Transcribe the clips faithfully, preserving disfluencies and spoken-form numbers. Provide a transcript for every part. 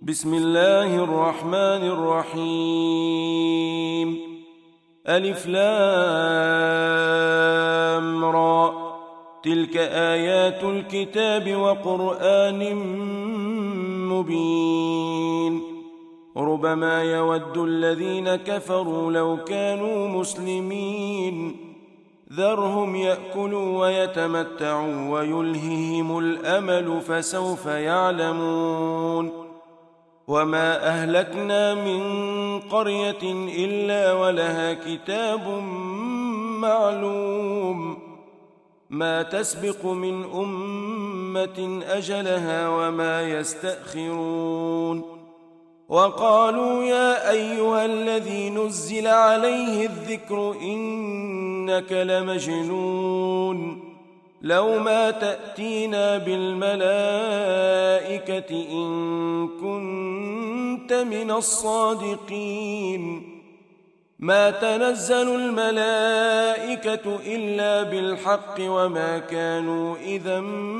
بسم الله الرحمن الرحيم. ألف لام را، تلك آيات الكتاب وقرآن مبين. ربما يود الذين كفروا لو كانوا مسلمين، ذرهم يأكلوا ويتمتعوا ويلههم الأمل فسوف يعلمون. وما أهلكنا من قرية إلا ولها كتاب معلوم، ما تسبق من أمة أجلها وما يستأخرون. وقالوا يا أيها الذي نزل عليه الذكر إنك لمجنون، لو ما تأتينا بالملائكة إن كنت من الصادقين. ما تنزل الملائكة إلا بالحق وما كانوا إذا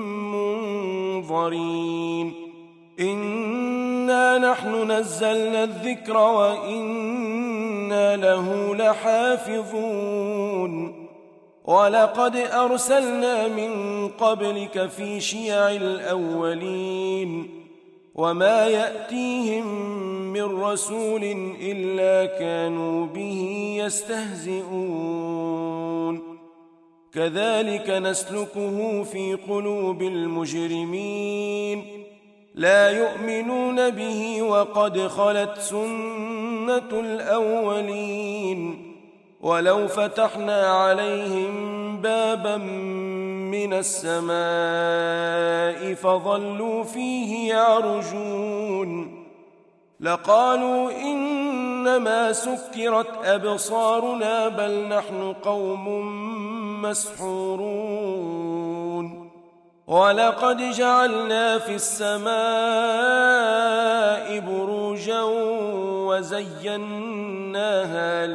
منظرين. إنا نحن نزلنا الذكر وإنا له لحافظون. ولقد أرسلنا من قبلك في شيع الأولين، وما يأتيهم من رسول إلا كانوا به يستهزئون. كذلك نسلكه في قلوب المجرمين، لا يؤمنون به وقد خلت سنة الأولين. ولو فتحنا عليهم بابا من السماء فظلوا فيه يعرجون لقالوا إنما سكرت أبصارنا بل نحن قوم مسحورون. ولقد جعلنا في السماء بروجا وزيناها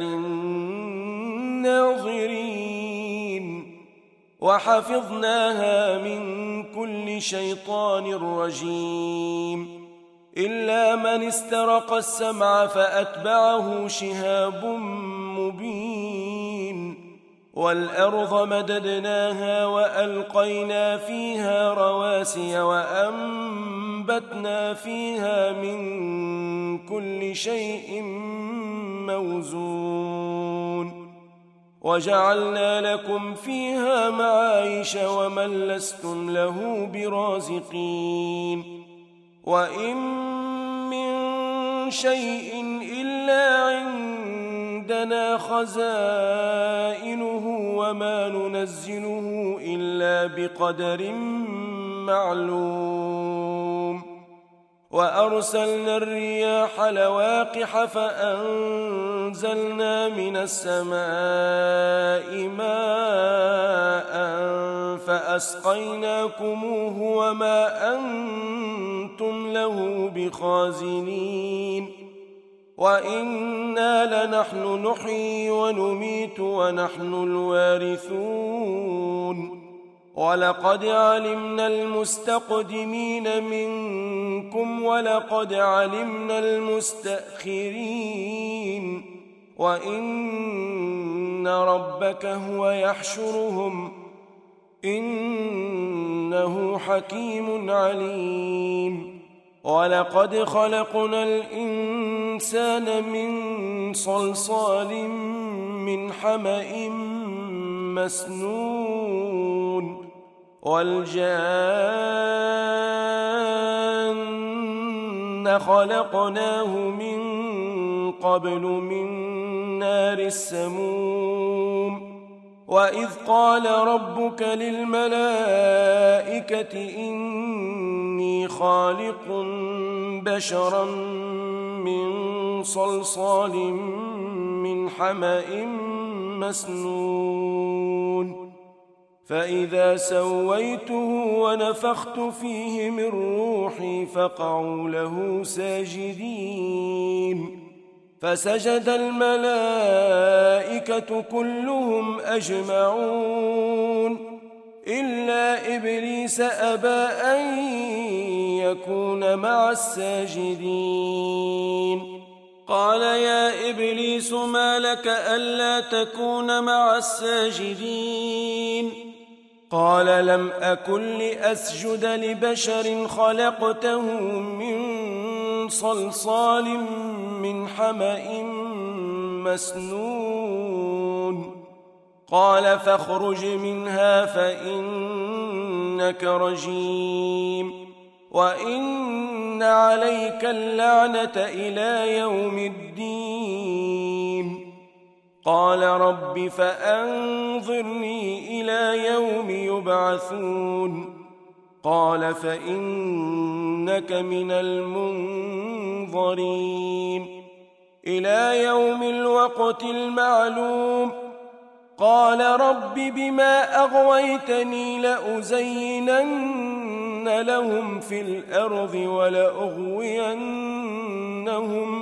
للناظرين وحفظناها من كل شيطان رجيم إلا من استرق السمع فأتبعه شهاب مبين. والأرض مددناها وألقينا فيها رواسي وأنبتنا فيها من كل شيء موزون. وجعلنا لكم فيها معايش ومن لستم له برازقين. وإن من شيء إلا عندنا خزائنه وما ننزله إلا بقدر معلوم. وأرسلنا الرياح لواقح فأنزلنا من السماء ماء فأسقيناكموه وما أنتم له بخازنين. وإنا لنحن نحيي ونميت ونحن الوارثون. ولقد علمنا المستقدمين منكم ولقد علمنا المستأخرين. وإن ربك هو يحشرهم إنه حكيم عليم. ولقد خلقنا الإنسان من صلصال من حمأ مسنون. والجان خلقناه من قبل من نار السموم. وإذ قال ربك للملائكة إني خالق بشرا من صلصال من حمأ مسنون. فإذا سويته ونفخت فيه من روحي فقعوا له ساجدين. فسجد الملائكة كلهم أجمعون إلا إبليس أبى أن يكون مع الساجدين قال يا إبليس ما لك ألا تكون مع الساجدين قال لم أكن لأسجد لبشر خلقته من صلصال من حمأ مسنون قال فاخرج منها فإنك رجيم وإن عليك اللعنة إلى يوم الدين قال رب فأنظرني إلى يوم يبعثون قال فإنك من المنظرين إلى يوم الوقت المعلوم قال رب بما أغويتني لأزينن لهم في الأرض ولأغوينهم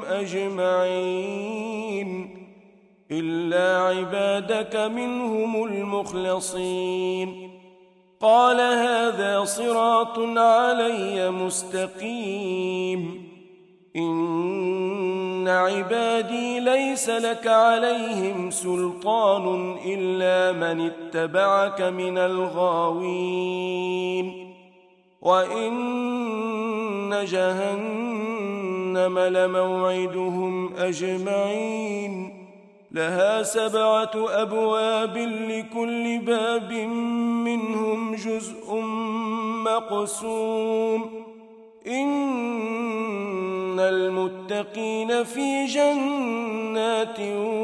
أجمعين إلا عبادك منهم المخلصين قال هذا صراط علي مستقيم إن عبادي ليس لك عليهم سلطان إلا من اتبعك من الغاوين وإن جهنم لموعدهم أجمعين لها سبعة أبواب لكل باب منهم جزء مقسوم إن المتقين في جنات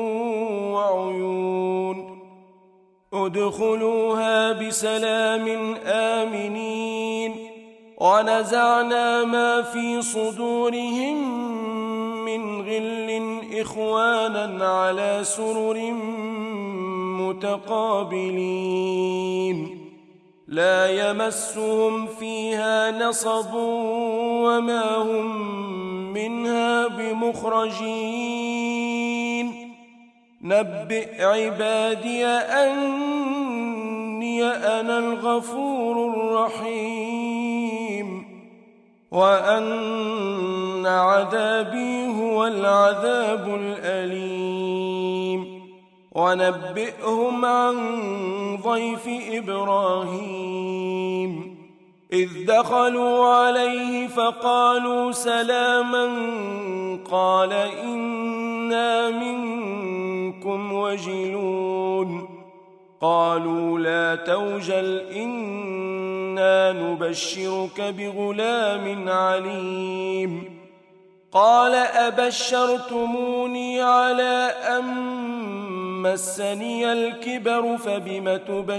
وعيون ادخلوها بسلام آمنين ونزعنا ما في صدورهم من غل إخوانا على سرر متقابلين لا يمسهم فيها نصب وما هم منها بمخرجين نبئ عبادي أني أنا الغفور الرحيم وأن عذابي هو العذاب الأليم ونبئهم عن ضيف إبراهيم إذ دخلوا عليه فقالوا سلاما قال إنا منكم وجلون قالوا لا توجل إنا نبشرك بغلام عليم قال أبشرتموني على أن مسني الكبر فبم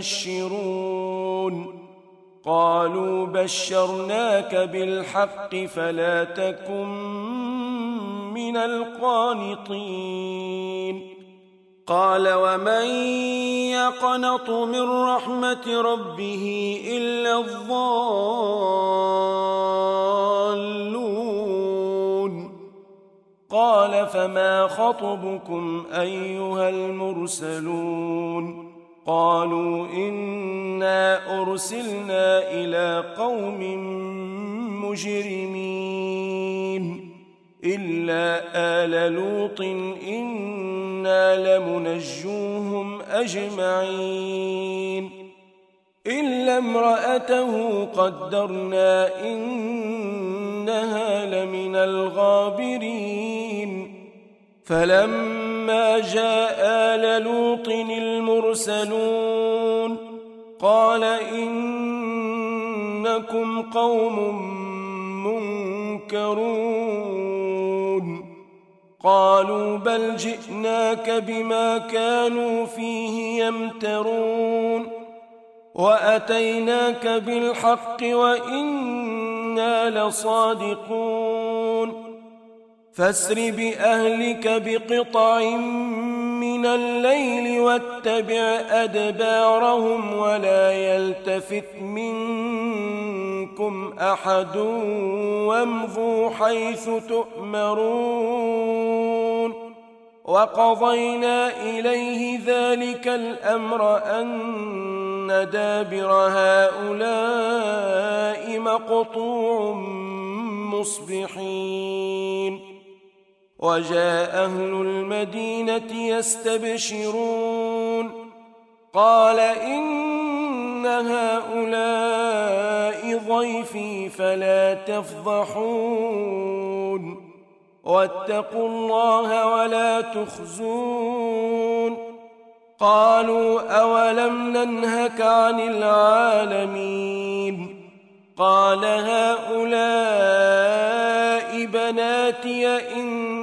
تبشرون قالوا بشرناك بالحق فلا تكن من القانطين قال ومن يقنط من رحمة ربه إلا الضالون قال فما خطبكم أيها المرسلون قالوا إنا أرسلنا إلى قوم مجرمين إلا آل لوط إنا لمنجوهم أجمعين إلا امرأته قدرنا إنها لمن الغابرين فلما جاء آل لوط المرسلون قال إنكم قوم منكرون قالوا بل جئناك بما كانوا فيه يمترون وأتيناك بالحق وإنا لصادقون فاسر بأهلك بقطع من الليل واتبع أدبارهم ولا يلتفت منكم أحد وامضوا حيث تؤمرون وقضينا إليه ذلك الأمر أن دابر هؤلاء مقطوع مصبحين وجاء أهل المدينة يستبشرون قال إن هؤلاء ضيفي فلا تفضحون واتقوا الله ولا تخزون قالوا أولم ننهك عن العالمين قال هؤلاء بناتي إن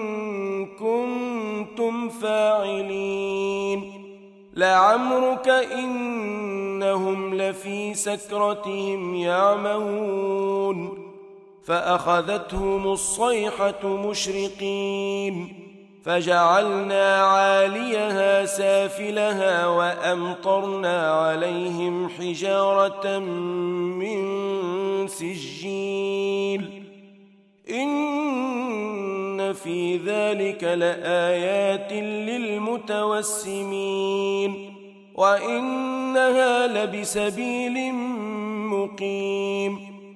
كنتم فاعلين لعمرك إنهم لفي سكرتهم يعمهون فأخذتهم الصيحة مشرقين فجعلنا عاليها سافلها وأمطرنا عليهم حجارة من سجيل إن في ذلك لآيات للمتوسمين وإنها لبسبيل مقيم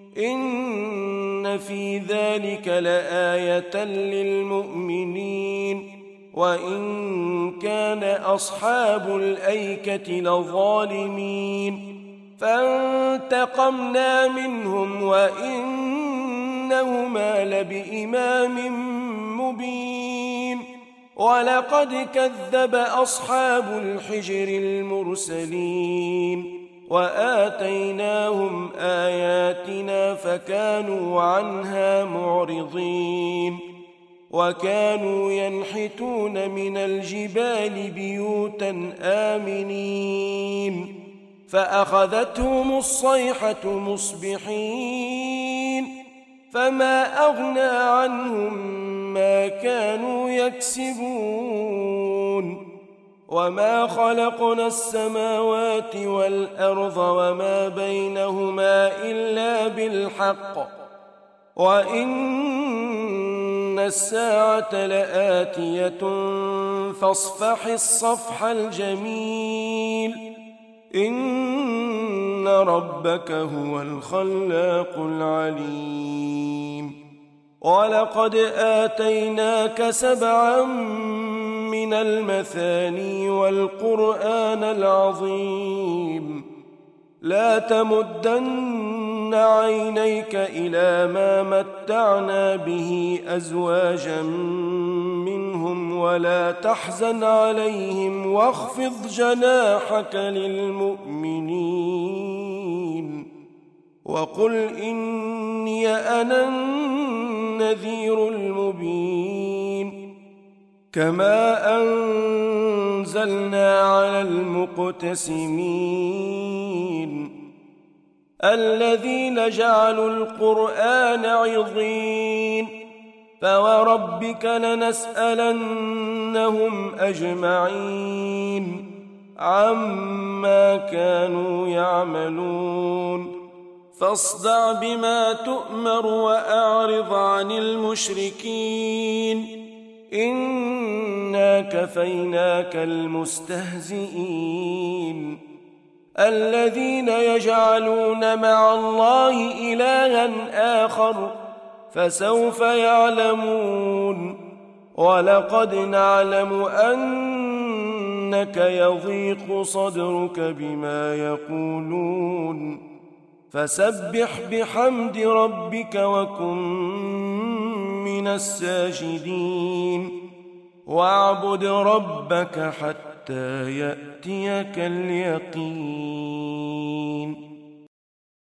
إن في ذلك لآية للمؤمنين وإن كان أصحاب الأيكة لظالمين فانتقمنا منهم وإنهما لبإمام مبين ولقد كذب أصحاب الحجر المرسلين وآتيناهم آياتنا فكانوا عنها معرضين وكانوا ينحتون من الجبال بيوتا آمنين فأخذتهم الصيحة مصبحين فما أغنى عنهم ما كانوا يكسبون وما خلقنا السماوات والأرض وما بينهما إلا بالحق وإن الساعة لآتية فاصفح الصفح الجميل إن ربك هو الخلاق العليم ولقد آتيناك سبعا من المثاني والقرآن العظيم لا تمدن عينيك إلى ما متعنا به أزواجا منهم ولا تحزن عليهم واخفض جناحك للمؤمنين وقل إني أنا النذير المبين كما أنزلنا على المقتسمين الذين جعلوا القرآن عضين فوربك لنسألنهم أجمعين عما كانوا يعملون فاصدع بما تؤمر وأعرض عن المشركين إنا كفيناك المستهزئين الذين يجعلون مع الله إلها آخر فسوف يعلمون ولقد نعلم أنك يضيق صدرك بما يقولون فسبح بحمد ربك وكن من الساجدين واعبد ربك حتى يأتيك اليقين.